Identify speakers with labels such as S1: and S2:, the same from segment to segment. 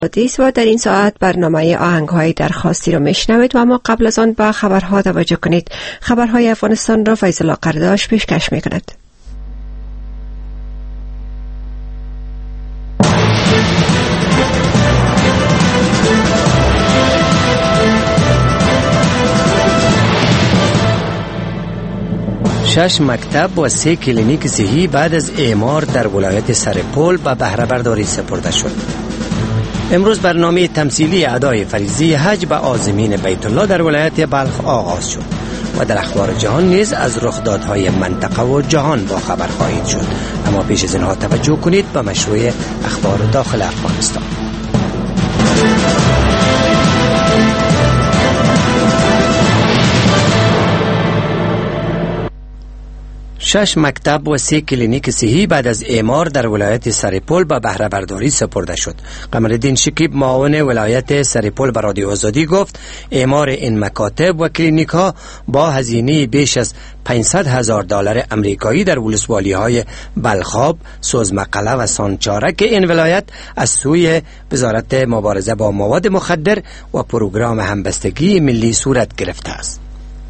S1: دیس و در این ساعت برنامه آهنگ‌های درخواستی رو میشنوید و اما قبل از آن با خبرها توجه کنید. خبرهای افغانستان را فیض الله قرداش پیشکش می‌کند.
S2: شش مکتب و 3 کلینیک صحی بعد از اعمار در ولایت سرپل به بهره برداری سپرده شد. امروز برنامه تمثیلی ادای فریضه حج به عازمین بیت الله در ولایت بلخ آغاز شد و در اخبار جهان نیز از رخدادهای منطقه و جهان با خبر خواهید شد. اما پیش از اینها توجه کنید به مشروع اخبار داخل افغانستان. 6 مکتب و 3 کلینیک صحی بعد از اعمار در ولایت سرپل به بهره برداری سپرده شد. قمرالدین شکیب معاون ولایت سرپل به رادیو آزادی گفت اعمار این مکاتب و کلینیک ها با هزینه بیش از $500,000 امریکایی در ولسوالی های بلخاب، سوزمقله و سانچارک این ولایت از سوی وزارت مبارزه با مواد مخدر و پروگرام همبستگی ملی صورت گرفته است.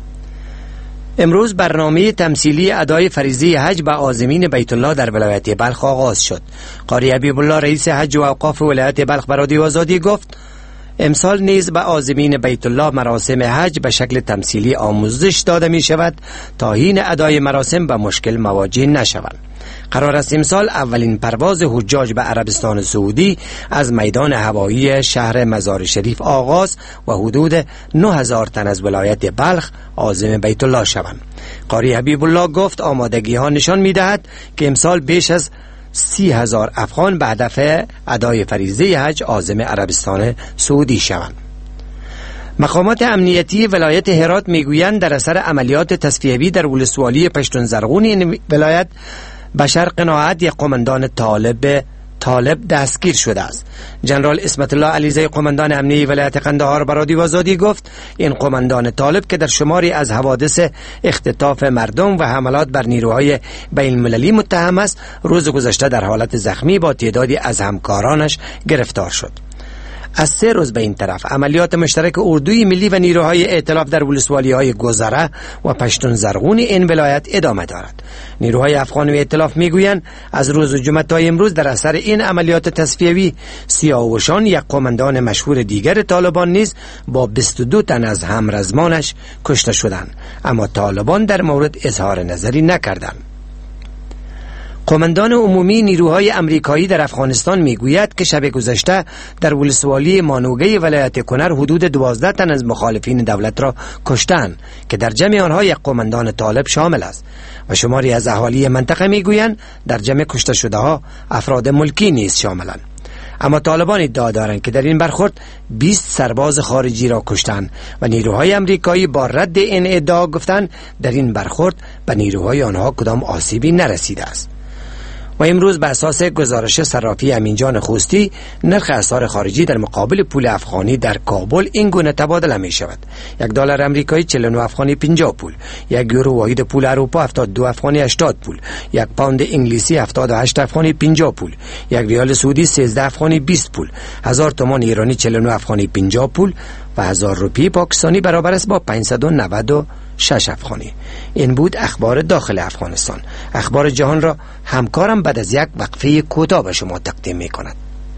S2: امروز برنامه تمثیلی ادای فریضه حج به عازمین بیت الله در ولایت بلخ آغاز شد. قاری حبیب الله رئیس حج و اوقاف ولایت بلخ به رادیو آزادی گفت امسال نیز به عازمین بیت الله مراسم حج به شکل تمثیلی آموزش داده می شود تا حین ادای مراسم به مشکل مواجه نشوند. قرار است امسال اولین پرواز حجاج به عربستان سعودی از میدان هوایی شهر مزار شریف آغاز و حدود 9,000 تن از ولایت بلخ عازم بیت الله شوند. قاری حبیب الله گفت آمادگی ها نشان می دهد که امسال بیش از 30,000 افغان به هدف ادای فریضه حج عازم عربستان سعودی شوند. مقامات امنیتی ولایت هرات میگویند در اثر عملیات تصفیه‌ای در ولسوالی پشتون زرغون این ولایت بشر قناعت یک قماندان طالب دستگیر شده است. جنرال اسمت الله علیزی قماندان امنیتی ولایت قندهار به رادیو آزادی گفت این قماندان طالب که در شماری از حوادث اختطاف مردم و حملات بر نیروهای بین المللی متهم است روز گذشته در حالت زخمی با تعدادی از همکارانش گرفتار شد. از 3 روز به این طرف عملیات مشترک اردوی ملی و نیروهای ائتلاف در ولسوالی های گذره و پشتون زرغون این ولایت ادامه دارد. نیروهای افغان و ائتلاف میگویند از روز جمعه تا امروز در اثر این عملیات تصفیه‌ای سیاوشان یک قماندان مشهور دیگر طالبان نیز با 22 تن از همرزمانش کشته شدند، اما طالبان در مورد اظهار نظری نکردند. قماندان عمومی نیروهای امریکایی در افغانستان میگوید که شب گذشته در ولسوالی مانوگه ولایت کنر حدود 12 تن از مخالفین دولت را کشتند که در جمع آنها یک قماندان طالب شامل است و شماری از اهالی منطقه میگویند در جمع کشته شده ها افراد ملکی نیز شاملند. اما طالبان ادعا دارند که در این برخورد 20 سرباز خارجی را کشتند و نیروهای امریکایی با رد این ادعا گفتند در این برخورد به نیروهای آنها کدام آسیبی نرسیده است. و امروز به اساس گزارش صرافی امینجان خوستی نرخ اسعار خارجی در مقابل پول افغانی در کابل این گونه تبادله می شود: $1 امریکایی 49 افغانی 50 پول، 1 یورو واحد پول اروپا 72 افغانی 80 پول، 1 پوند انگلیسی 78 افغانی 50 پول، 1 ریال سعودی 13 افغانی 20 پول، 1000 تومان ایرانی 49 افغانی 50 پول و 1000 روپیه پاکستانی برابر است با 596 افغانی. این بود اخبار داخل افغانستان. اخبار جهان را همکارم بعد از یک وقفه کوتاه به شما تقدیم می کند.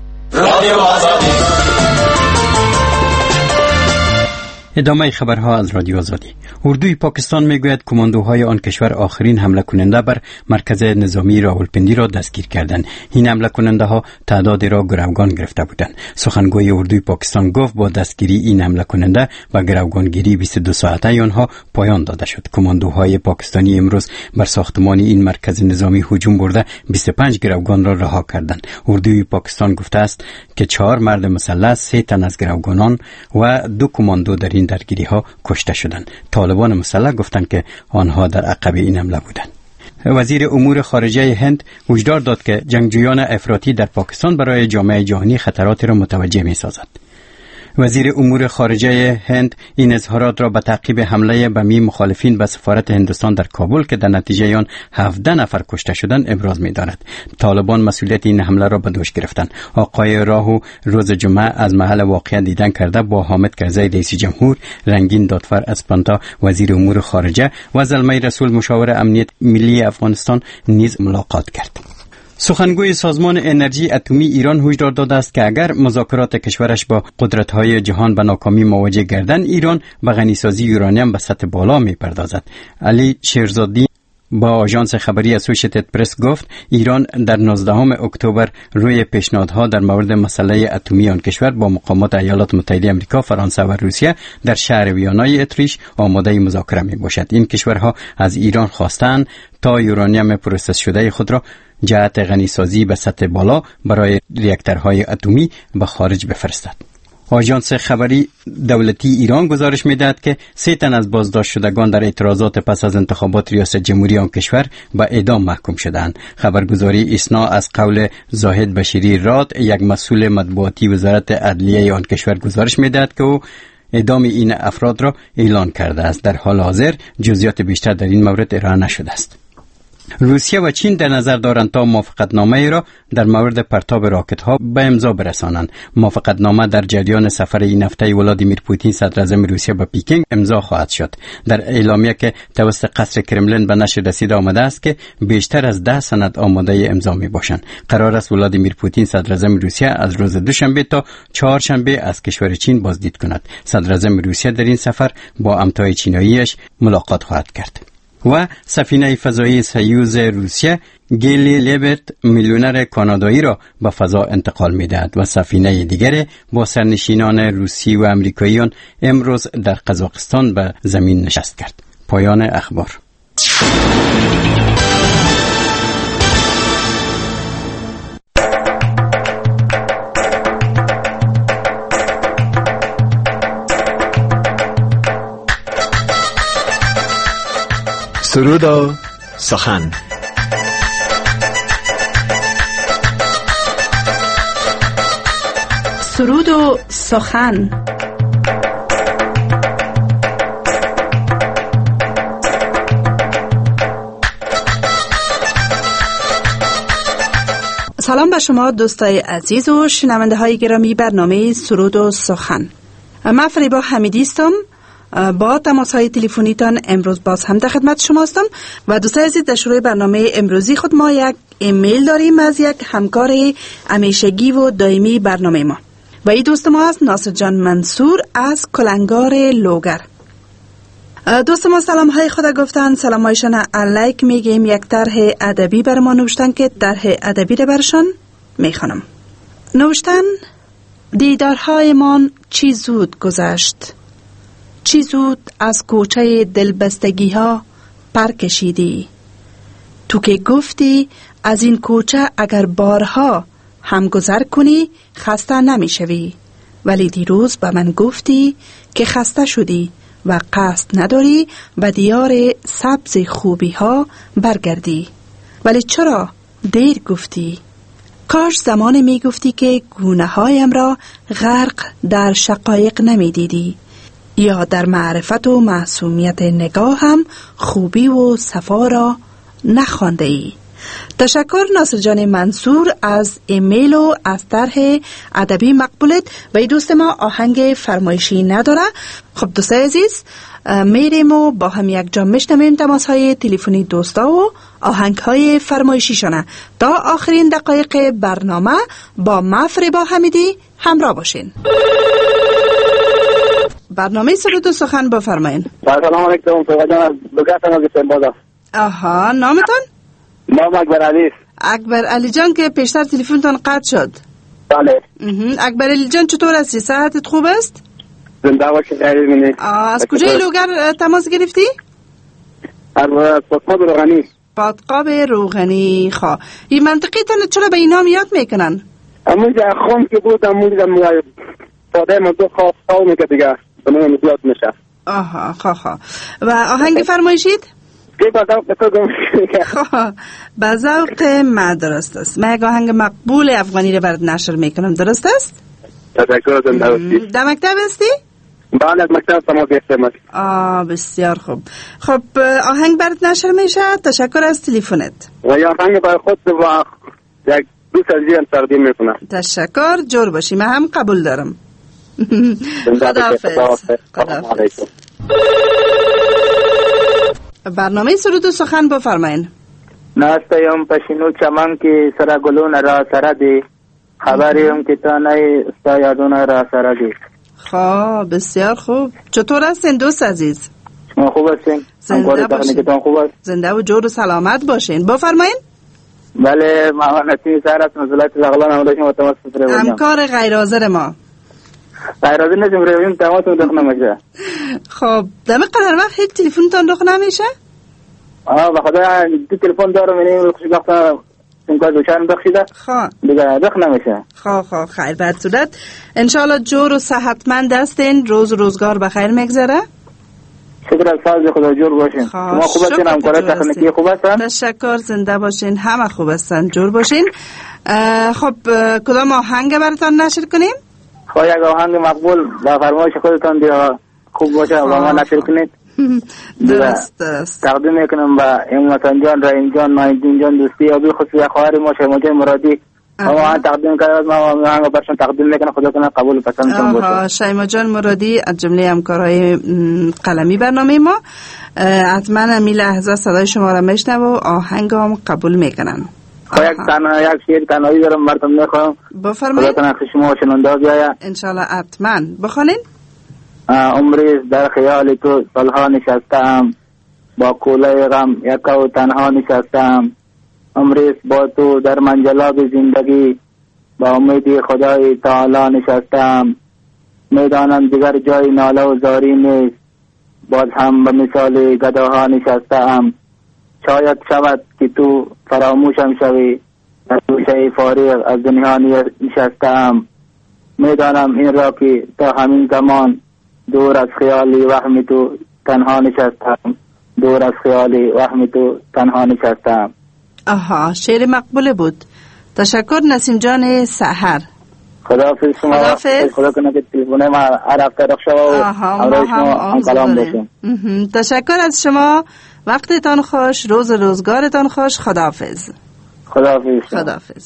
S3: ادامه خبرها از رادیو آزادی. اردوی پاکستان میگوید کماندوهای آن کشور آخرین حمله کننده بر مرکز نظامی راولپندی را دستگیر کردند. این حمله کننده ها تعدادی را گروگان گرفته بودند. سخنگوی اردوی پاکستان گفت با دستگیری این حمله کننده و گروگانگیری 22 ساعته آنها پایان داده شد. کماندوهای پاکستانی امروز بر ساختمان این مرکز نظامی هجوم برده 25 گروگان را رها کردند. اردوی پاکستان گفته است که 4 مرد مسلح، 3 تن از گروگانان و 2 کماندو در این درگیری ها کشته شدند. طالبان مسلح گفتند که آنها در عقب این حمله بودند. وزیر امور خارجه هند هشدار داد که جنگجویان افراطی در پاکستان برای جامعه جهانی خطراتی را متوجه می سازد. وزیر امور خارجه هند این اظهارات را به تعقیب حمله بمی مخالفین به سفارت هندوستان در کابل که در نتیجه آن 17 نفر کشته شدند ابراز می‌دارد. طالبان مسئولیت این حمله را به دوش گرفتند. آقای راهو روز جمعه از محل واقعه دیدن کرده با حامد کرزی رئیس جمهور، رنگین دادفر اسپانتا وزیر امور خارجه و زلمه رسول مشاور امنیت ملی افغانستان نیز ملاقات کرد. سخنگوی سازمان انرژی اتمی ایران هشدار داده است که اگر مذاکرات کشورش با قدرت‌های جهان به ناکامی مواجه گردند، ایران به غنیسازی یورانیم به سطح بالا می‌پردازد. علی شیرزادی با آژانس خبری اسوسییتد پرس گفت ایران در 19 اکتبر روی پیشنهادها در مورد مسئله اتمی آن کشور با مقامات ایالات متحده آمریکا، فرانسه و روسیه در شهر ویانای اتریش آماده مذاکره میباشد. این کشورها از ایران خواستند تا یورانیم پروسس شده خود را جهت غنیسازی به سطح بالا برای ریاکتورهای اتمی به خارج بفرستد. آژانس خبری دولتی ایران گزارش می‌دهد که 3 تن از بازداشت شدگان در اعتراضات پس از انتخابات ریاست جمهوری آن کشور به اعدام محکوم شدند. خبرگزاری اسنا از قول زاهد بشیری راد، یک مسئول مطبوعاتی وزارت عدلیه آن کشور گزارش می‌دهد که او اعدام این افراد را اعلان کرده است. در حال حاضر جزئیات بیشتر در این مورد ارائه نشده است. روسیه و چین در نظر دارند تا موافقتنامه را در مورد پرتاب راکت‌ها به امضا برسانند. موافقتنامه در جریان سفر این هفته ولادیمیر پوتین صدر اعظم روسیه به پکین امضا خواهد شد. در اعلامیه که توسط قصر کرملین به نشر رسیده آمده است که بیشتر از 10 سند آماده امضا میباشند. قرار است ولادیمیر پوتین صدر اعظم روسیه از روز دوشنبه تا چهارشنبه از کشور چین بازدید کند. صدر اعظم روسیه در این سفر با همتای چیناییش ملاقات خواهد کرد. و سفینه فضایی سویوز روسیه گیلی لیبرت میلیونر کانادایی را به فضا انتقال می‌دهد و سفینه دیگر با سرنشینان روسی و امریکاییان امروز در قزاقستان به زمین نشست کرد. پایان اخبار.
S4: سرود و سخن.
S5: سرود و سخن. سلام به شما دوستای عزیز و شنونده های گرامی برنامه سرود و سخن. من فریبا حمیدی هستم. با تماس‌های تلفنیتان امروز باز هم در خدمت شما هستم و دوستان عزیز در شروع برنامه امروزی خود ما یک ایمیل داریم از یک همکار همیشگی و دائمی برنامه ما و این دوست ما است ناصر جان منصور از کلنگار لوگر. دوست ما سلام های خدا گفتن، سلام هایشان علیک میگیم. یک طرح ادبی بر ما نوشتن که طرح ادبی رو برشان میخوانم. نوشتن: دیدارهای من چی زود گذشت، چی زود از کوچه دلبستگی ها پر کشیدی. تو که گفتی از این کوچه اگر بارها هم گذر کنی خسته نمی شوی، ولی دیروز به من گفتی که خسته شدی و قصد نداری به دیار سبز خوبی ها برگردی. ولی چرا دیر گفتی؟ کاش زمان می گفتی که گونه هایم را غرق در شقایق نمی دیدی، یا در معرفت و معصومیت نگاه هم خوبی و صفا را نخوانده ای. تشکر ناصر جان منصور از ایمیل و از طرح ادبی مقبولت. و این دوست ما آهنگ فرمایشی نداره. خب دوستای عزیز، میریم و با هم یک جا میشنویم تماس های تلفنی دوستا و آهنگ های فرمایشی شونه. تا آخرین دقایق برنامه با من فریبا حمیدی همراه باشین. برنامه سرود و سخن بفرمایین.
S6: سلام علیکم. فقط از لوگاتم از استنبول.
S5: آها، نامتان؟
S6: نام اکبر علی.
S5: اکبر علی جان که پیشتر تلفنتون قطع شد.
S6: بله.
S5: اکبر علی جان چطور هستی؟ صحتت خوب است؟
S6: زنده باشی خیلی بینید.
S5: از کجای لوگر تماس گرفتی؟
S6: از پاتقاب روغنی.
S5: پاتقاب روغنی. خواه این منطقه تن چرا به این نام یاد میکنن؟
S6: امونجا خون که بود امونجا پاده مزدو خواه قومی که دیگه بنام یاد میشه.
S5: آها خواه. و آهنگ فرمایشید؟
S6: که با ذوق بکنم.
S5: با ذوق ما درست است. من یک آهنگ مقبول افغانی رو برات نشر میکنم، درست است؟
S6: تشکر. زنده باشید.
S5: در مکتب هستی؟
S6: بله، از مکتب تماس گرفتم.
S5: بسیار خوب. خب آهنگ برات نشر میشه. تشکر از تلفنت.
S6: و یا آهنگ برای خود و یک دوست عزیزی هم تقدیم میکنم.
S5: تشکر. جور باشی. من هم قبول دارم. خداحافظ. خداحافظ. برنامه سرود و سخن بفرمایین.
S7: ناستیم پشینو چمن که سر گلون را سردی، خبریم که تا نی استایادون را سردی.
S5: خب بسیار خوب. چطور هستین دوست عزیز؟
S7: شما خوب هستین؟
S5: زنده باشین.
S7: خوب است؟
S5: زنده و جور و سلامت باشین. بفرمایین.
S7: بله، محمد نسیم سر است نزولت زغلان همراهی شما تماس بگیرم.
S5: همکار غیر حاضر ما.
S7: غیر حاضر نشیم رویم تماس دخ نمیشه.
S5: خب دم قدر وقت هیچ تلفنتون دخ نمیشه؟
S7: به خدا دو تلفن دارم، یعنی خوش وقتا امکان دوشان بخشیده دیگه دخ نمیشه.
S5: خب خیر. بعد صورت انشالله جور و صحتمند هستین. روزگار بخیر میگذره.
S7: شکر از فضل خدا. جور باشین. شما خوب هستین؟ همکارات تکنیکی خوب هستن؟
S5: تشکر. زنده باشین. همه خوب هستن. جور باشین. خب کدام آهنگ براتون نشر کنیم؟
S7: خب یک آهنگ مقبول با فرمایش خودتان دیگه خوب باشه و ما نشر کنید.
S5: درست.
S7: تقدیم میکنم با امتان جان، رحیم جان، مایدین جان، دوستی ابی خصوصی خواهر ما شیما جان مرادی. ما تقدیم کردم، ما آهنگ برشون تقدیم میکنم. خدا کنه قبول پسندتون باشه.
S5: شیما جان مرادی از جمله همکارای قلمی برنامه ما. حتما امی لحظه صدای شما را میشنوه و آهنگ هم قبول میکنن.
S7: یک شعر تنهایی دارم براتون میخوام.
S5: بفرمایید.
S7: خدا کنه شما شنونده بیاید.
S5: انشالله. حتما بخونین.
S7: عمری در خیال تو سالها نشستم، با کوله غم یکا و تنها نشستم. عمری با تو در منجلاب زندگی، با امید خدای تعالی نشستم. میدانم دیگر جای ناله و زاری نیست، باز هم به مثال گداها نشستم. شاید شود که تو فراموشم شوی، در گوشه فارغ از دنیا نشستم. میدانم این را که تا همین زمان دور از خیالی وهم تو تنها نشستم. دور از خیالی وهم تو تنها نشستم.
S5: شعر مقبول بود. تشکر نسیم جان سحر.
S7: خداحافظ شما. خدا کنه که تلفن ما هر هفته رخ شود و همراه شما کلام باشیم.
S5: تشکر از شما. وقتتان خوش. روزگارتان خوش. خداحافظ. خداحافظ.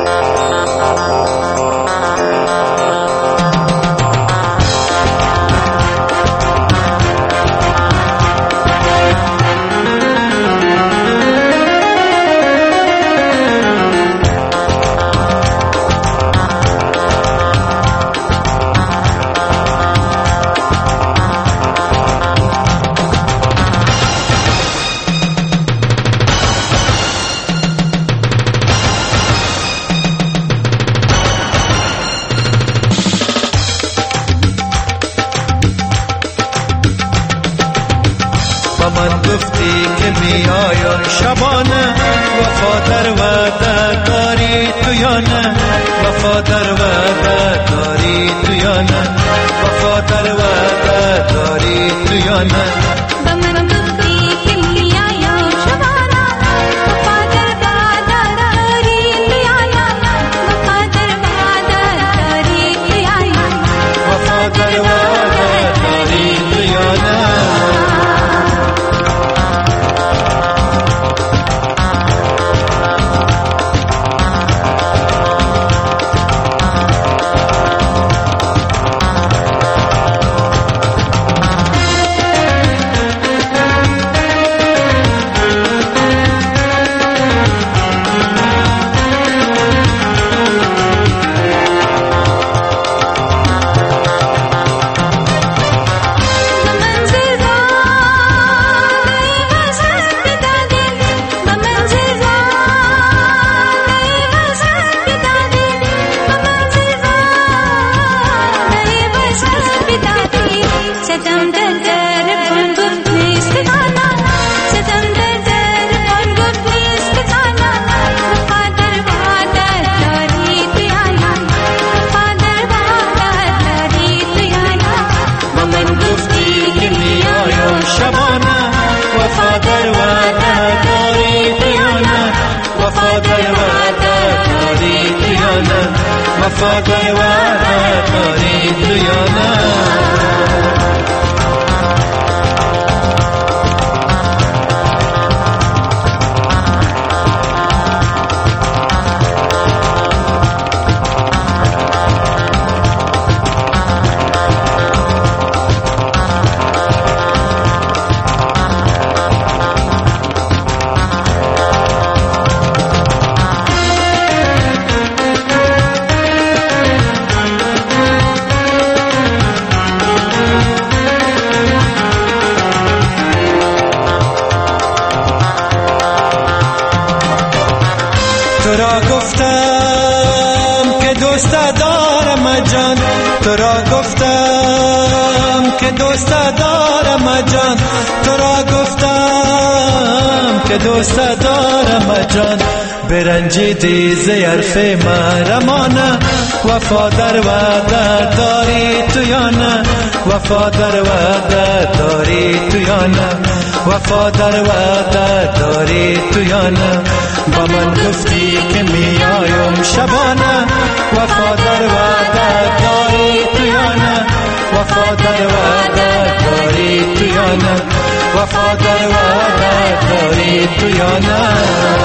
S8: شبانه وفادار وعده داری تو یا نه؟ وفادار وعده داری تو یا نه؟ وفادار وعده داری تو یا نه؟ وفادار وفاداری تو یا نه تو را گفتم که دوست دارم جان تو را گفتم که دوست دارم جان تو را گفتم که دوست دارم جان برنجیدی ز حرف مرمانه وفادار وعده داری تو یا نه وفادار وعده داری تو یا نه وفادار وعده داری تو یا نه با من گفتی که میایم شبانه وفادار وعده داری تو یا نه وفادار وعده داری تو یا نه وفادار وعده داری تو یا نه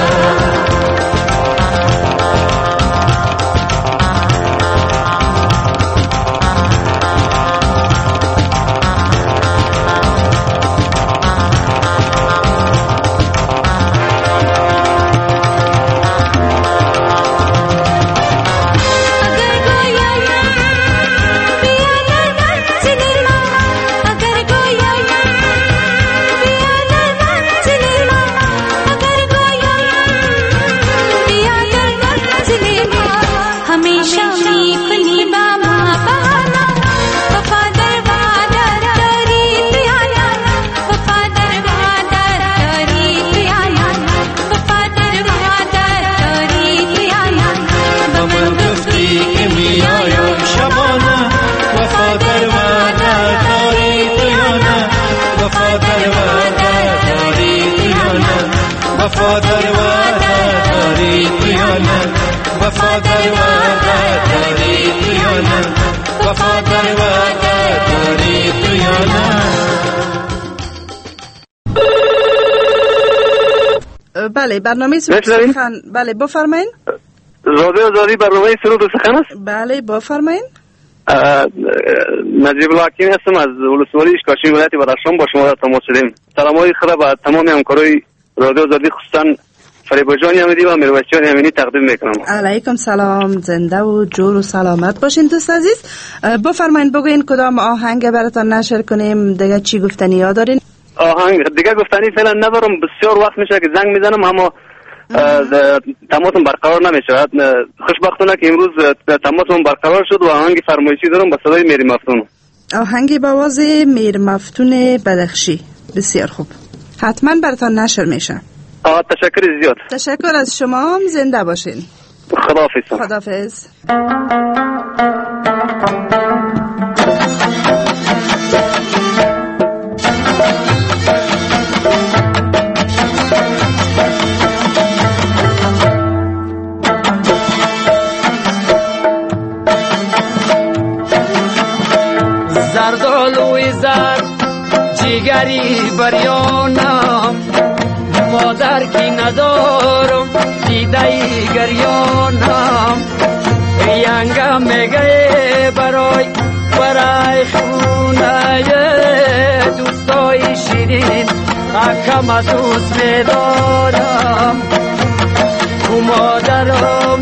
S8: وفادار وعده داری تو یا نه وفادار وعده داری تو یا نه وفادار وعده داری تو یا نه
S5: بله برنامه سرود سخن بله بفرمایین
S6: رادیو آزادی برنامه سرود سخن است
S5: بله بفرمایین
S6: نجیب الله حکیمی هستم از ولسوالی اشکاشی ولایت بدخشان با شما در تماس شدیم سلامای خدا به تمام همکارای رادیو آزادی خصوصا فریبا جان امیدی و میرویس جان امینی تقدیم میکنم.
S5: علیکم سلام زنده و جور و سلامت باشین دوست عزیز بفرمایین بگوین کدام آهنگ براتون نشر کنیم دیگه چی گفتنی ها دارین؟
S6: آهنگ دیگه گفتنی فعلا ندارم بسیار وقت میشه که زنگ میزنم اما تماسم برقرار نمیشه خوشبختانه که امروز تماسم برقرار شد و آهنگ فرمایشی دارم با صدای میر مفتون
S5: آهنگ با آواز میر مفتون بدخشی بسیار خوب حتما براتون نشر میشه
S6: تشکر زیاد
S5: تشکر از شما زنده باشین
S6: خداحافظ
S5: خداحافظ
S9: زردالوی زرد جگری بریانم مادر کی ندارم دیده گریانم ینگم میگه برای خونه دوستای شیرین اکم دوست میدارم تو مادرم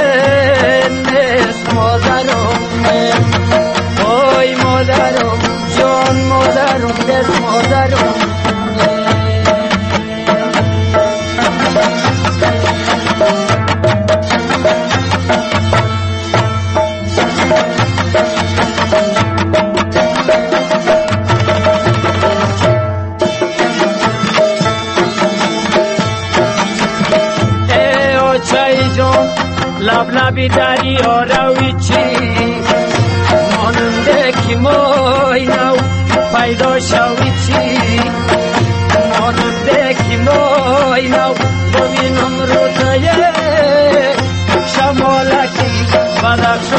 S9: نیست مادرم وای مادرم جان مادرم دست مادرم لبی دریا روی چی ماننده کی مای نو پیدا شوی چی ماننده کی مای نو ببینم روزای شمالکی بدخشان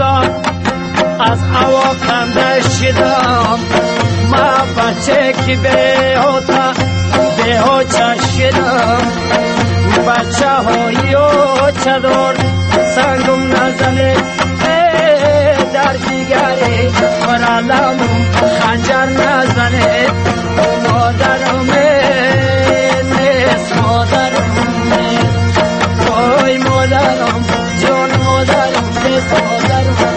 S9: شدم از هوا کنده شدم ما بچه که به هوچه شدم بچه های هوچه دار سنگم نزنه در دیگری برالم خنجر نزنه مادرم نیست مادرم وای مادرم جان مادرم نیست مادرم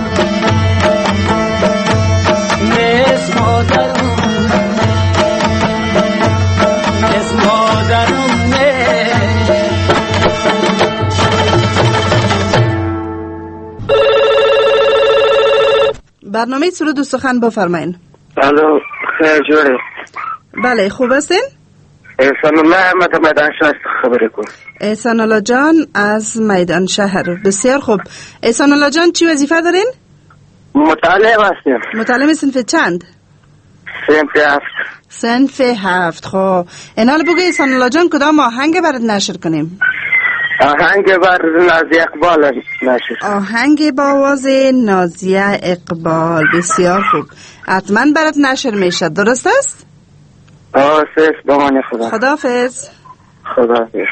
S9: نیست مادرم نیست مادرم
S5: برنامه سرود و سخن بفرمایین.
S7: الو خیر جوری.
S5: بله خوب هستین؟
S7: احسان الله احمد میدان شهر خبری کن.
S5: احسان الله جان از میدان شهر. بسیار خوب. احسان الله جان چی وظیفه دارین؟
S7: مطالعه هستیم.
S5: مطالعه صنف چند؟
S7: صنف 7.
S5: صنف 7. خب اینال بگو احسان الله جان کدام آهنگ برات نشر کنیم؟
S7: آهنگ بر نازیه اقبال نشر.
S5: آهنگ با آواز نازیه اقبال. بسیار خوب. حتما برات نشر میشه. درست است؟
S7: سیف بامان خدا.
S5: خداحافظ.
S7: خداحافظ.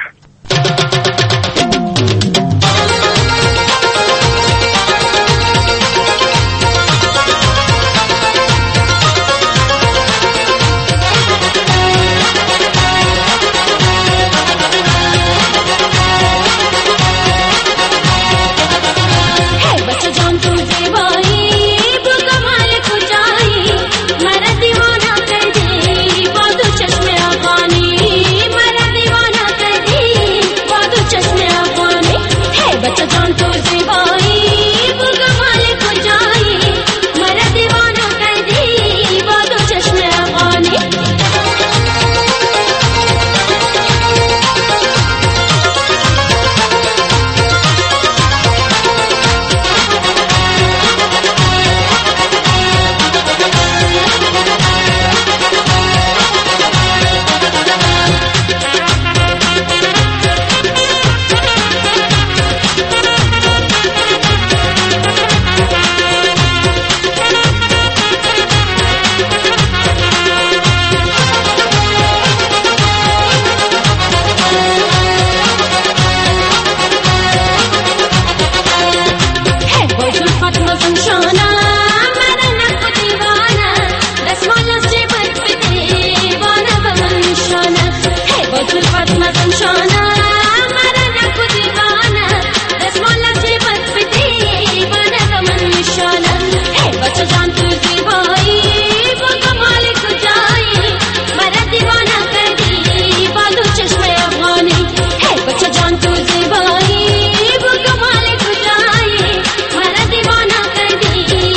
S10: Hey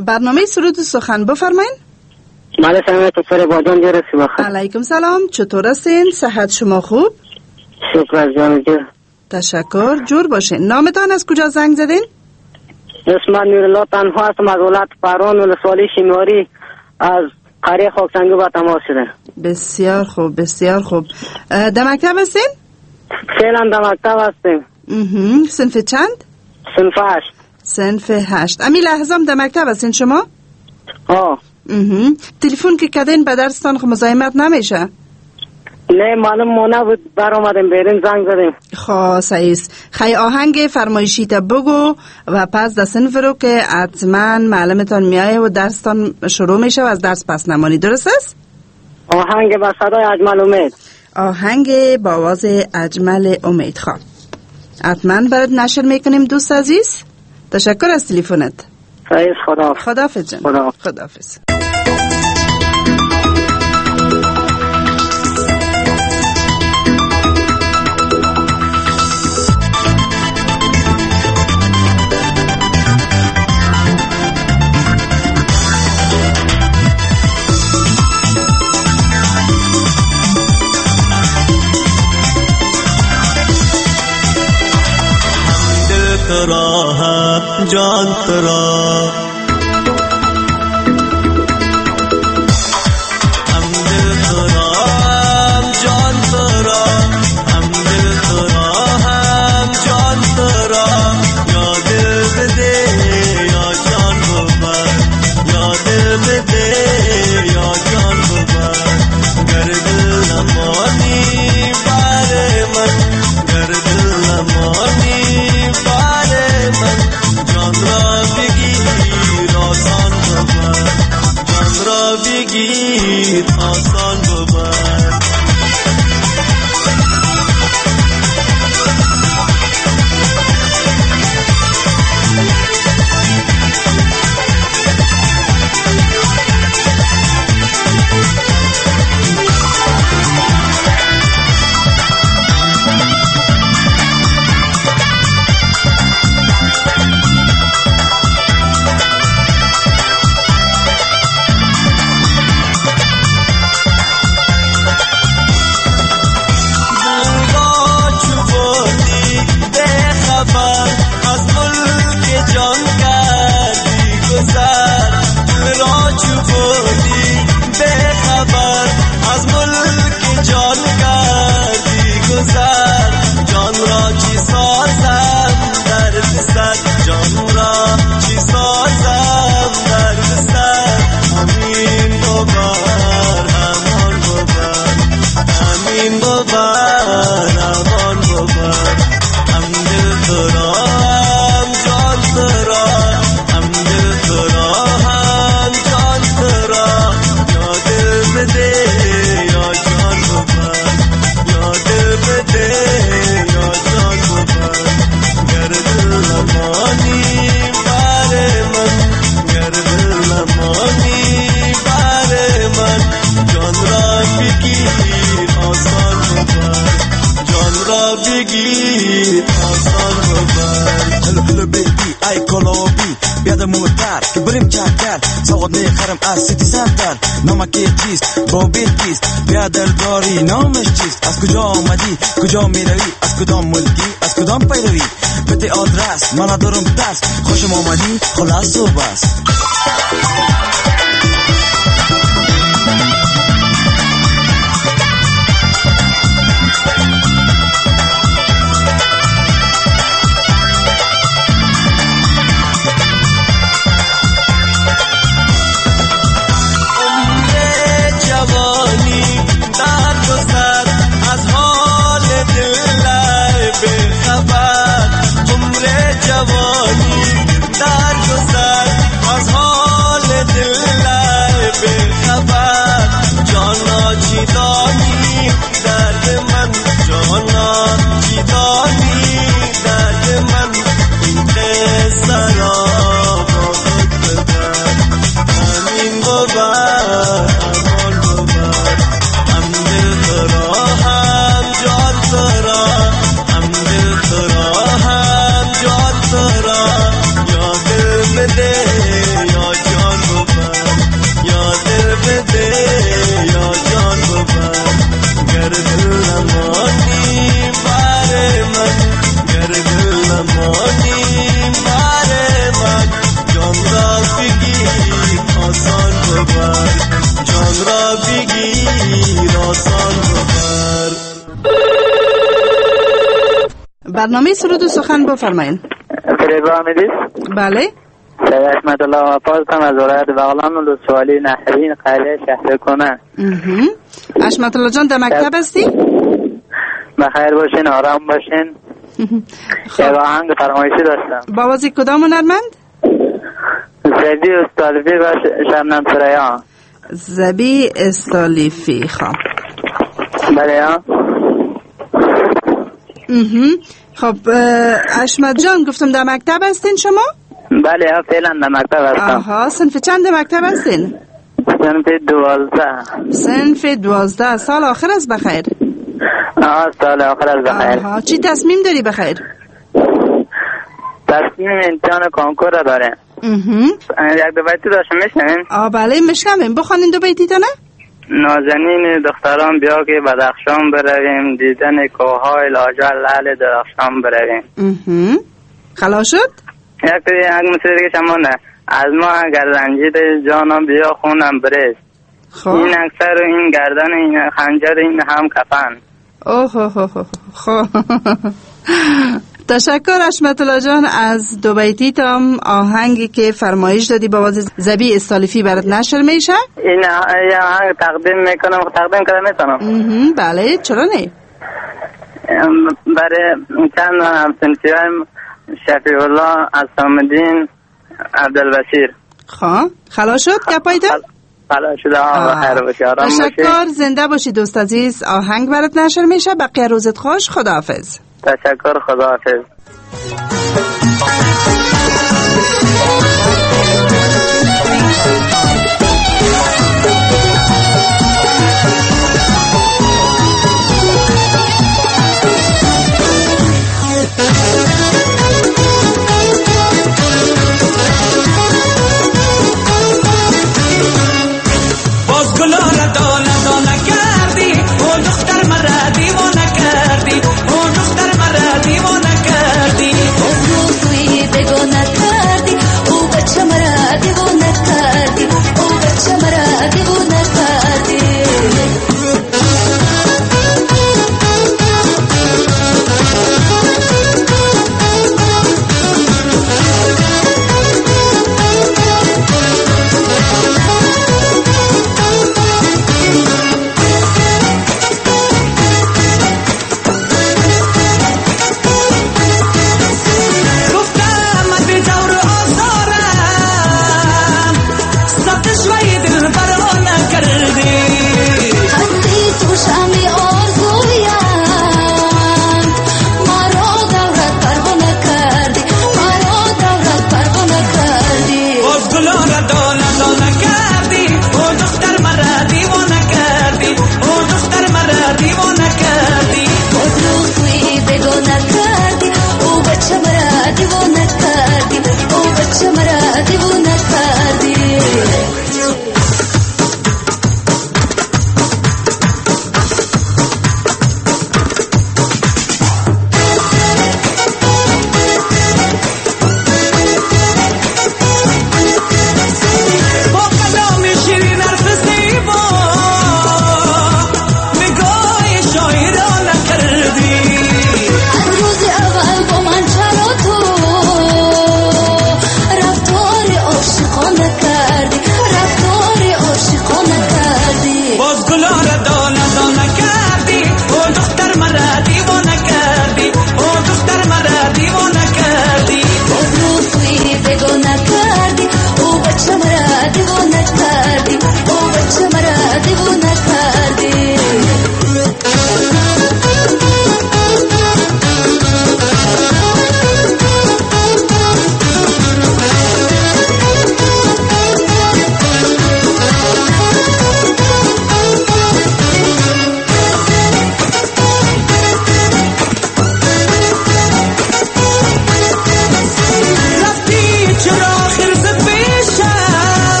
S5: برنامه سرود و سخن بفرمایید.
S10: بله سلام دکتر بادان جرسی بخیر.
S5: علیکم سلام، چطور هستین؟ صحت شما خوب؟
S10: شکر از جان جور.
S5: تشکر، جور باشین. نامتان از کجا زنگ زدین؟
S10: اسم نورالله تنها هستم از ولایت فران ولسوالی شینواری از قریه خاکسنگی با تماس شده.
S5: بسیار خوب بسیار خوب. در مکتب هستین؟
S10: فعلا در مکتب هستیم.
S5: صنف چند؟
S10: صنف 8.
S5: صنف 8. امی لحظه هم در مکتب هستین شما؟ تلفن که کردین به درستان خب مزاحمت نمیشه؟
S10: نه معلوم ما نبود برآمدیم بریم زنگ زدیم.
S5: خب صحیح است. خی آهنگ فرمایشی تا بگو و پس در صنف رو که حتما معلمتان میایه و درستان شروع میشه و از درس پس نمانی. درست است؟
S10: آهنگ با صدای اجمل امید.
S5: آهنگ با آواز اجمل امید. خب حتما برات نشر میکنیم دوست عزیز. تشکر از تلفنت.
S10: صحیح.
S5: خداحافظ جان. خداحافظ.
S8: جان ترا ہم دل ترا جان ترا ہم دل ترا ہم جان ترا یا دل بدے یا جان بابا یا دل بدے یا جان بابا گرد نمانی بارے من گرد نمانی بارے من جان را بگیر آسان ببر جان را بگیر آسان ببر بیادرداری نامش چیست از کجا آمدی کجا می روی از کدام ملکی از کدام پیروی بده آدرس من ندارم ترس خوشم آمدی خلاص و بس جوانی در گذر از حال دل
S5: برنامه سرود و سخن بفرمایید.
S7: فریبا حمیدیست.
S5: بله.
S7: سید احمد الله وفاز از ولایت بغلان و سوالی نحوین قریه شهر کنه.
S5: حشمت الله جان در مکتب هستی؟
S7: بخیر باشین، آرام باشین. یک آهنگ فرمایشی داشتم.
S5: با آواز کدام هنرمند؟
S7: زبی استالیفی و شبنم سریا.
S5: زبی استالیفی. خب
S7: بله ها.
S5: خب حشمت جان گفتم در مکتب هستین شما؟
S7: بله ها، فعلا در مکتب هستم.
S5: آها، صنف چند مکتب هستین؟
S7: صنف 12.
S5: صنف 12. سال آخر است بخیر.
S7: سال آخر است بخیر.
S5: آها، چی تصمیم داری بخیر؟
S7: تصمیم امتحان کنکور را داره. یک دو بیتی داشتم، میشنوین؟
S5: بله میشنویم. بخوانین دو بیتی تا نه؟
S7: نازنین دختران بیا که بدخشان برویم، دیدن کوههای لاجل لعل درخشان برویم.
S5: خلاص شد؟
S7: یک مثل دیگه شمانده. از ما اگر رنجید جانم بیا خونم بریز. این اکثر و این گردن، این خنجر، این هم کفن.
S5: تشکر حشمت الله جان از دو بیتی تام. آهنگی که فرمایش دادی با آواز زبی استالیفی برات نشر میشه؟
S7: این آهنگ تقدیم میکنم. تقدیم کنم میتونم؟
S5: بله، چرا نه؟
S7: برای چند همسنفیایم شفیع الله، اسامالدین، عبدالبشیر.
S5: خلاص شد گپایت؟
S7: خلاص شده. بخیر باشی، آرام باشی.
S5: تشکر، زنده باشی دوست عزیز. آهنگ برات نشر میشه. بقیه روزت خوش. خداحافظ.
S7: تشکر، خداحافظ.
S8: باز گلا را دانه دانه کردی، او دختر مرا دیوانه کردی، او دختر مرا دیوانه کردی.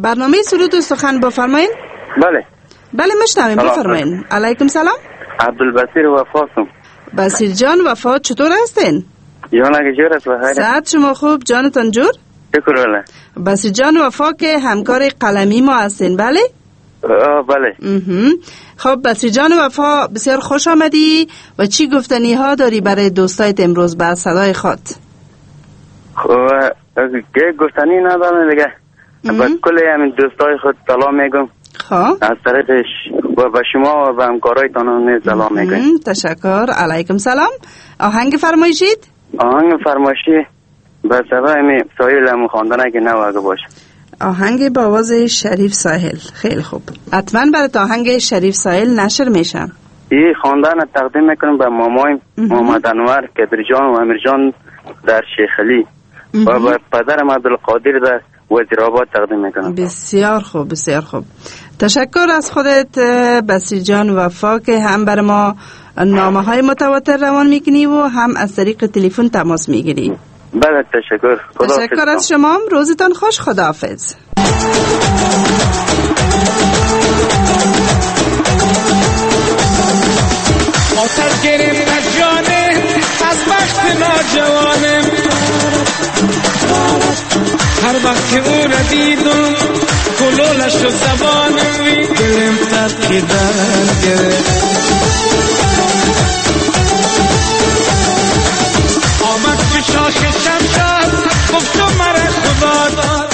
S5: برنامه سرود و سخن بفرمایین. بله میشنویم، بفرمایین. علیکم سلام.
S11: عبدالبصیر وفاسم.
S5: بصیر جان وفا چطور هستین؟
S11: جان اگه جور است بخیر.
S5: صحت شما خوب؟ جانتان جور؟
S11: شکر الله.
S5: بصیر جان وفا که همکار قلمی ما هستین بله؟
S11: بله.
S5: خب بصیر جان وفا بسیار خوش آمدی و چی گفتنی ها داری برای دوستایت امروز به صدای خود؟
S11: خب گفتنی ندارم دیگه. با کل همین دوستای خود سلام میگم.
S5: خب
S11: از طرفش با شما و به همکارایتان سلام میگم.
S5: تشکر. علیکم سلام. آهنگ فرمایشید؟
S11: آهنگ فرمایشی به سبب همین ساحل هم خواندن اگه نواگه باشه.
S5: آهنگ با آواز شریف ساحل. خیلی خوب، حتما برای آهنگ شریف ساحل نشر میشم.
S11: این خواندن تقدیم میکنم به مامایم محمد انور کدرجان و امیرجان در شیخ علی و به پدرم عبدالقادر در وزیرآباد تقدیم میکنم.
S5: بسیار خوب، بسیار خوب. تشکر از خودت بصیر جان وفا که هم بر ما نامه های متواتر روان میکنی و هم از طریق تلفن تماس میگیری.
S11: بله تشکر.
S5: تشکر از شما. روزتان خوش. خداحافظ.
S9: آتش گرفت جانه از وقت ناجوانم، هر وقت که او را دیدم کلولش و زبانم وی دلم ترکیدن گرفت. آمد تو شاخ شمشاد گفت تو مرا خدا دار،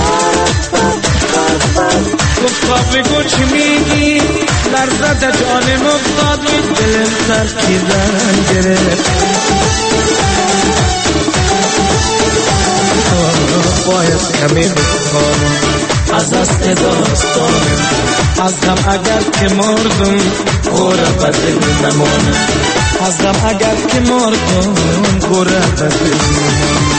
S9: گفت تا بگو چی میگی لرزد جانم افتاد وی دلم ترکیدن گرفت. باید کمی بخوانم از دست داستانم، از غم اگر که مردم گوره بدل نمانم، از غم اگر که مردم گوره بدل نمانم.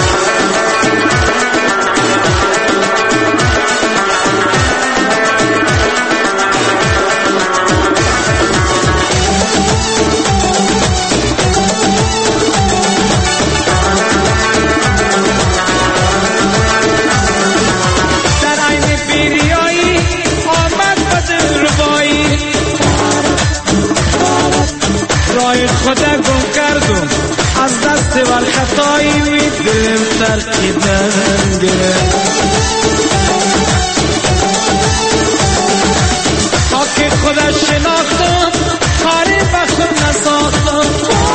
S9: خدا گم کردم از دست ور خطایی وی دلم ترکیدن گرفت. تا که خدا شناختم کاری به خود نساختم،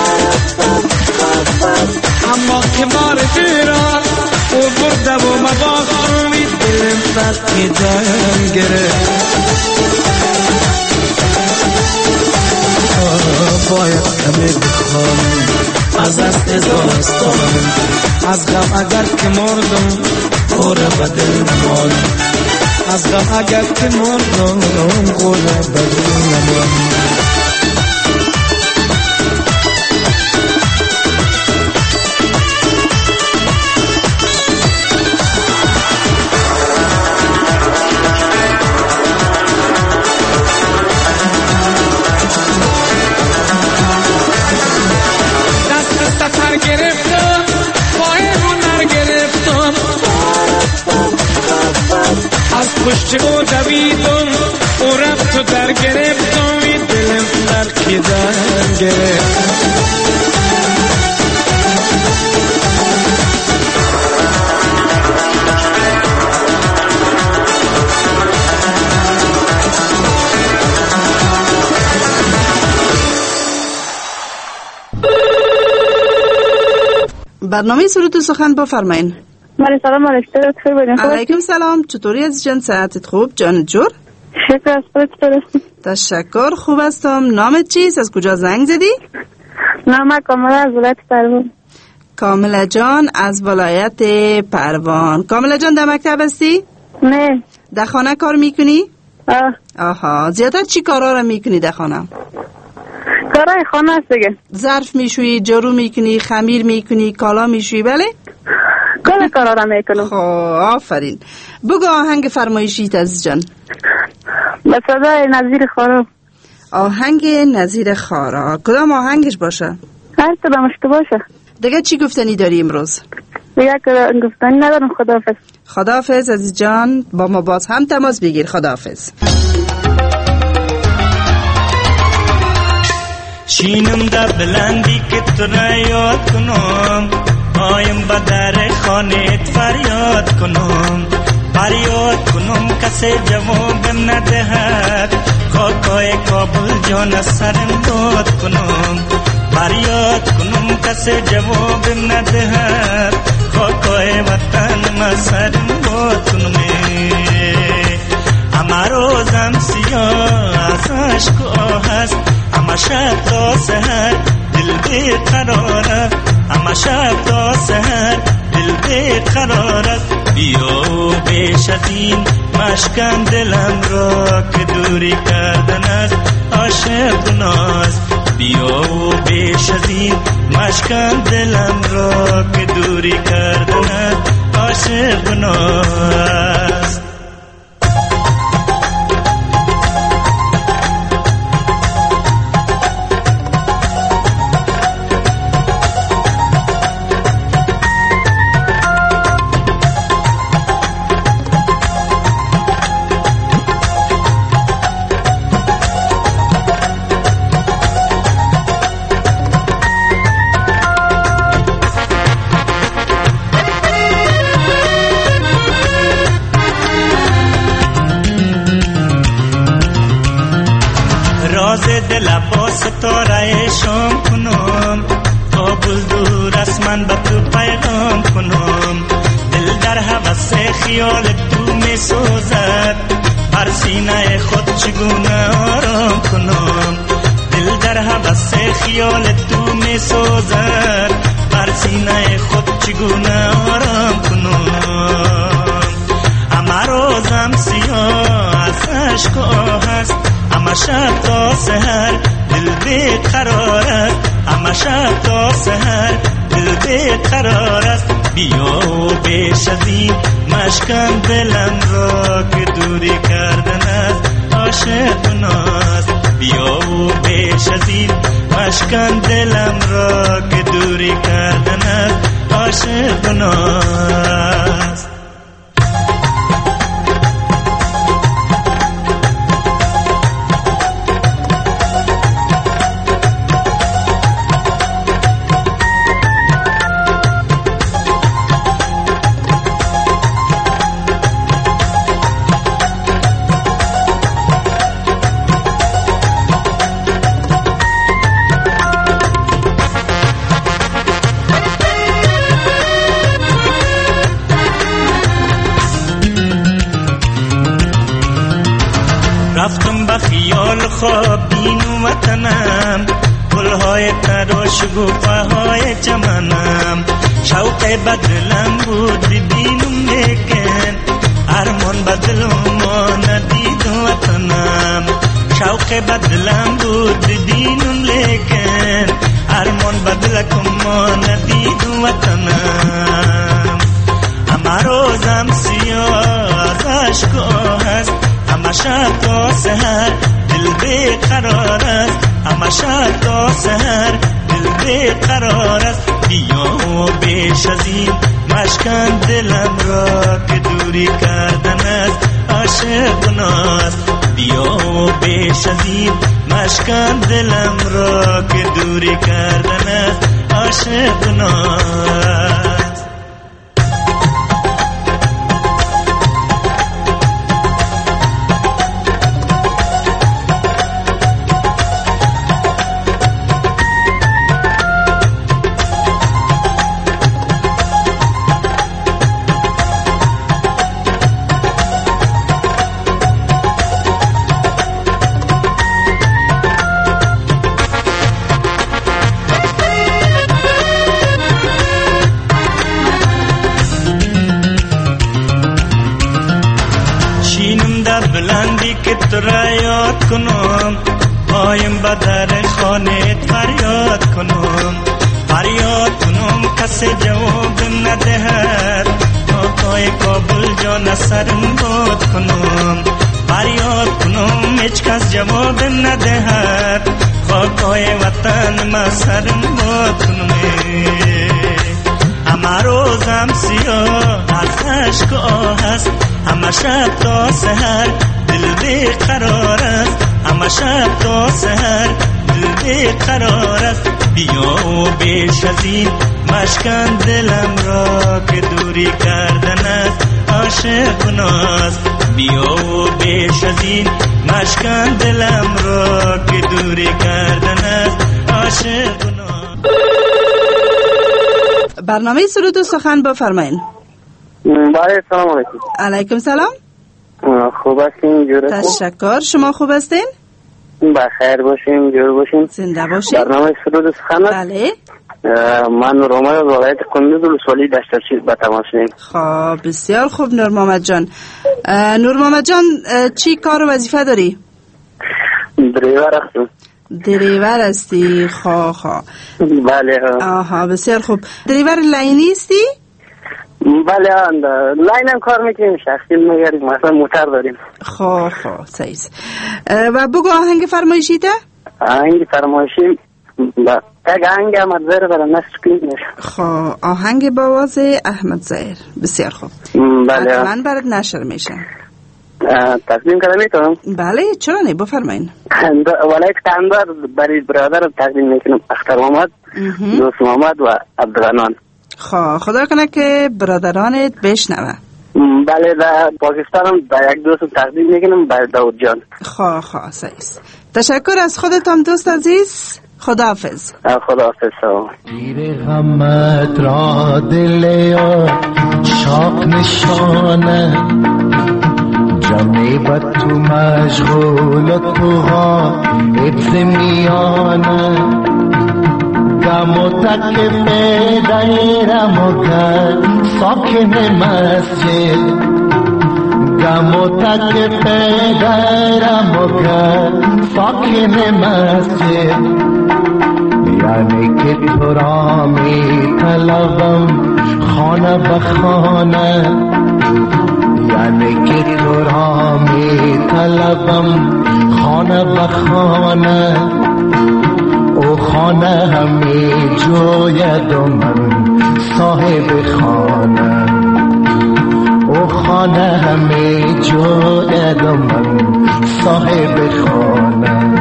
S9: اما که مار دیرا او برده و مباختم وی دلم ترکیدن گرفت. باید کمی بخوانم از دست داستانم، از غم اگر که مردم گوره بدل نمانم، از غم اگر که مردم گوره بدل نمانم. پشت او دویدم او رفت و در گرفتم وی دلم ترکیدن گرفت.
S5: برنامه سرود و سخن بفرمایین.
S12: سلام علیکم.
S5: علیکم سلام. چطوری از جان؟ صحتت خوب؟ جان جور؟
S12: شکر از خودت چطور؟
S5: تشکر خوب هستم. نامت چیست؟ از کجا زنگ زدی؟
S12: نام کاملا از ولایت پروان.
S5: کاملا جان از ولایت پروان. کاملا جان در مکتب هستی؟
S12: نه.
S5: در خانه کار میکنی؟
S12: آها.
S5: زیادتر چی کارا را میکنی در خانه؟
S12: کارای خانه است دیگه.
S5: ظرف میشویی، جارو میکنی، خمیر میکنی، کالا میشویی؟ بله؟
S12: کل کارا را میکنم.
S5: خب آفرین. بگو آهنگ فرمایشیت از جان.
S12: به صدای نظیر خارا.
S5: آهنگ نظیر خارا. کدام آهنگش باشه؟
S12: هر کدامش باشه.
S5: دیگه چی گفتنی داری امروز؟
S12: یک گفتنی ندارم. خداحافظ.
S5: خداحافظ عزیز جان، با ما باز هم تماس بگیر. خداحافظ.
S9: شینم در بلندی که تو را یاد کنم، آیم با در خانت فریاد کنم، فریاد کنم کسی جوابم ندهد، خاکای کابل جان از سرم داد کنم، فریاد کنم کسی جوابم ندهد، خاکای وطن از سرم داد کنم. همه روزم سیاه از عشق و آه است، همه شب تا سحر دل بیقراره، همه شب تا سحر دل بیقراره. بیا و بیش از این مشکن دلم را که دوری کردن است عاشق گناست، بیا و بیش از این مشکن دلم را که دوری کردن است عاشق گناست. دل با ستاره شام کنم، کابل دور است من با تو پیغام کنم، دل در هوس خیال تو می سوزد، بر سینه خود چگونه آرام کنم، دل در هوس خیال تو می سوزد، بر سینه خود چگونه آرام کنم. همه روزم سیاه از عشق و آه است، همه شب تا سحر دل بیقرار است، همه شب تا سحر دل بیقرار است. بیا و بیش از این مشکن دلم را که دوری کردن است عاشق گناست، بیا و بیش از این مشکن دلم را که دوری کردن است عاشق گناست. رفتم با خیال خواب بین وطنم، گلهای تر و شگوفه‌های چمنم، شوق بدلم بود ببینم لیکن ارمان بدلم ما ندید وطنم، شوق بدلم بود ببینم لیکن ارمان بدلکم ما ندید وطنم. همه روزم سیاه از عشق و آه است، همه شب تا سحر دل بیقرار است، همه شب تا سحر دل بیقرار است. بیا و بیش از این مشکن دلم را که دوری کردن است عاشق گناست، بیا و بیش از این مشکن دلم را که دوری کردن است عاشق گناست. بلندی که تو را یاد کنم، آیم با در خانه فریاد کنم، فریاد کنم کسی جوابم ندهد، آقای کابل جان از سرم داد کنم، فریاد کنم هیچ کس جوابم ندهد، خاکای وطن ما سرم داد کنم.
S13: همه روزم سیاه از عشق آه است، همه شب تا سحر دل بیقرار است، همه شب تا سحر دل بیقرار است. بیا و بیش از این مشکن دلم را که دوری کردن است عاشق گناست. بیا و بیش از این مشکن دلم را که دوری کردن است عاشق گناست.
S5: برنامه سرود و سخن بفرمایید.
S14: بله سلام علیکم.
S5: علیکم سلام.
S14: خوب هستین؟ جور هستین؟
S5: تشکر. شما خوب هستین؟
S14: بخیر باشیم، جور باشیم،
S5: زنده باشیم.
S14: برنامه سرود و سخن.
S5: بله.
S14: من نور محمد از ولایت کندوز ولسوالی دشترچی به تماس می‌آیم.
S5: خب بسیار خوب نور محمد جان. نور محمد جان چی کار و وظیفه داری؟
S14: دریور هستم.
S5: دریور هستی؟ خب
S14: بله.
S5: آها بسیار خوب. دریور لاینی هستی؟
S14: بله لاین هم کار میکنیم، شخصی میگردیم، مثلا موتر داریم.
S5: خب صحیح. و بگو آهنگ فرمایشی ده؟
S14: آهنگ فرمایشی یک آهنگ احمد زهر برای نصر کنیم.
S5: خب آهنگ با آواز احمد زهر بسیار خوب.
S14: بله
S5: من برات نشر میشه.
S14: تقدیم کنم میتونم؟
S5: بله چرا نه بفرمایین.
S14: ولایت قندهار برای برادر تقدیم میکنم، اختر محمد، دوست محمد و عبدالغنان.
S5: خدا کنه که برادرانت بشنوه.
S14: بله در پاکستان هم در یک دوست تقدیم میکنم برای داود جان.
S5: صحیح. تشکر از خودتان دوست عزیز. خداحافظ.
S14: خداحافظ.
S9: تیر غمت را دل شاق نشانه، جمعی بد تو مشغول تو ها ابز میانه، غم و تکف دیرم و کرد ساکن مسجد، غم و تکف دیرم و کرد ساکن مسجد، یعنی که تو را می طلبم خانه بخانه، یعنی که تو را می طلبم خانه بخانه، او خانه همی جوید و من صاحب خانه، او خانه همی جوید و من صاحب خانه.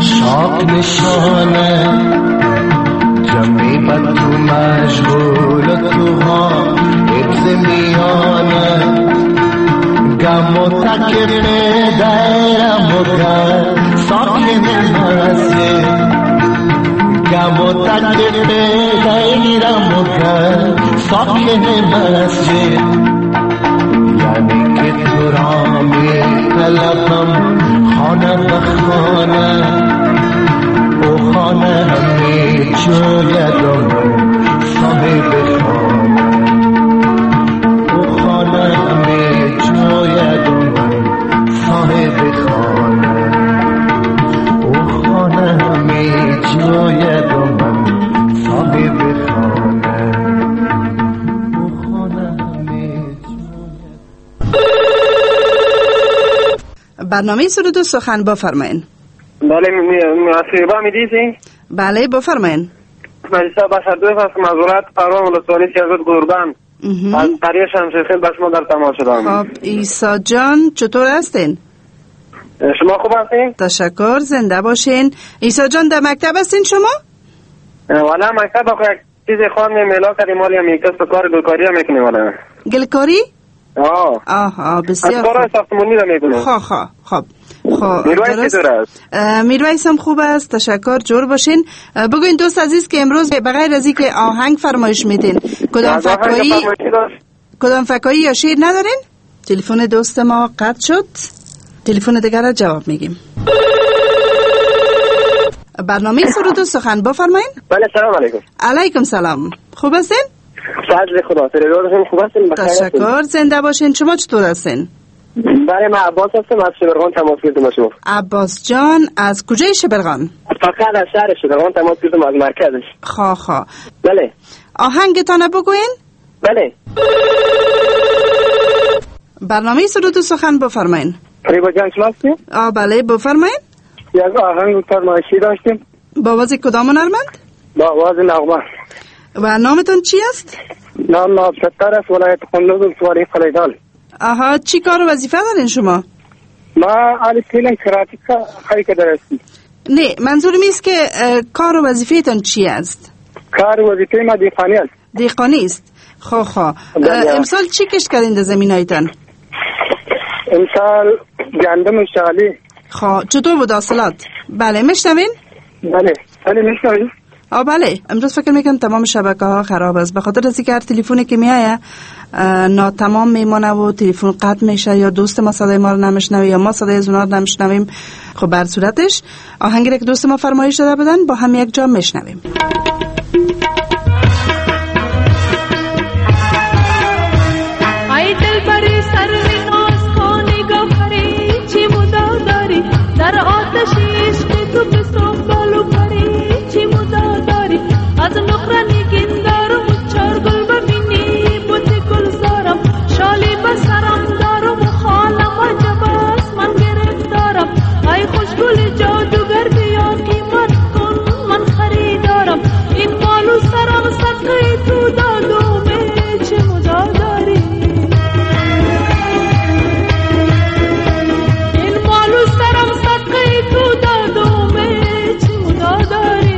S9: شاک نشانه جمعی بد تو مشغول تو ها حفظ میانه گم و تکر دیرم و گر ساکن مسجد گم و تکر دیرم و گر ساکن مسجد یعنی که تو را می طلبم خانه به خانه او خانه همی جویدم صاحب خانه او خانه همی جویدم صاحب خانه او خانه همی جویدم صاحب خانه او خانه همی
S5: برنامه سرود و سخن بفرمایین.
S15: بله سیبا میدیدی؟
S5: بله بفرمایین.
S15: مجلس بشردوی هست مزورت پروان ولسوالی سیاست گربن از قریه شمشیرخیل به شما در تماس شدم.
S5: خب عیسی جان چطور هستین؟
S15: شما خوب هستین؟
S5: تشکر، زنده باشین. عیسی جان در مکتب هستین شما؟
S15: والا مکتب آخه یک چیز خوان میلا کردیم مالی هم یک کسب کار گلکاری هم میکنیم والا.
S5: گلکاری؟
S15: آه
S5: بسیار
S15: از کار ساختمانی رو میکنیم.
S5: خب
S15: میرویس چطور است؟
S5: میرویس هم خوب است، تشکر، جور باشین. بگوین دوست عزیز که امروز بغیر از اینکه آهنگ فرمایش میدین کدام فکایی یا شعر ندارین؟ تلفن دوست ما قطع شد، تلفن دیگر را جواب میگیم. برنامه سرود و سخن بفرمایین.
S15: بله سلام علیکم.
S5: علیکم سلام، خوب هستین؟
S15: فضل خدا سرگاه خوب هستین؟
S5: تشکر، زنده باشین. شما چطور هستین؟
S15: بله من عباس هستم از شبرغان تماس گرفتم شما.
S5: عباس جان از کجای شبرغان؟
S15: فقط از شهر شبرغان تماس گرفتم از مرکزش.
S5: خواه
S15: بله.
S5: آهنگتان بگوین؟
S15: بله.
S5: برنامه سرود و سخن بفرمایین.
S15: فریبا جان شما هستین؟
S5: بله بفرمایین.
S15: یک آهنگ فرمایشی داشتیم.
S5: با آواز کدام هنرمند؟
S15: با آواز نغمه.
S5: و نامتون چی است؟
S15: نام عبدالستار است، ولایت قندوز ولسوالی قلیدال.
S5: آها، چی کار و وظیفه دارین شما؟
S15: ما آل فیلم کراتی خیلی که درستیم.
S5: نه منظورم است که کار و وظیفه‌تان چی است؟
S15: کار و وظیفه ما دیقانی است.
S5: دیقانی است. امسال چی کشت کردین در زمینایتان؟
S15: امسال گندم و شالی.
S5: چطور بود حاصلات؟ بله میشنوین؟
S15: بله میشنوین.
S5: بله امروز فکر میکنم تمام شبکه ها خراب است، به خاطر از اینکه هر تلفنی که میایه ناتمام میمونه و تلفن قطع میشه، یا دوست ما صدای ما رو نمیشنوه یا ما صدای از اونا رو نمیشنویم. خب بر صورتش آهنگی که دوست ما فرمایش داده بدن با هم یک جا میشنویم.
S16: ای دلبری سر ناز کنی گفری چی مدا داری در آتش عشق تو بسوم بالو پری چی مدا داری از نخرنی گندارم چار گل ببینی بوتی گلزارم شالی بسرم دارم و خالم عجب است من گرفتارم ای خوشگل جادوگر بیا قیمت کن من خریدارم این مالو سرم صدقه تو دادومه چی مدا داری این مالو سرم صدقه تو دادومه چی مدا داری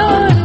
S16: دار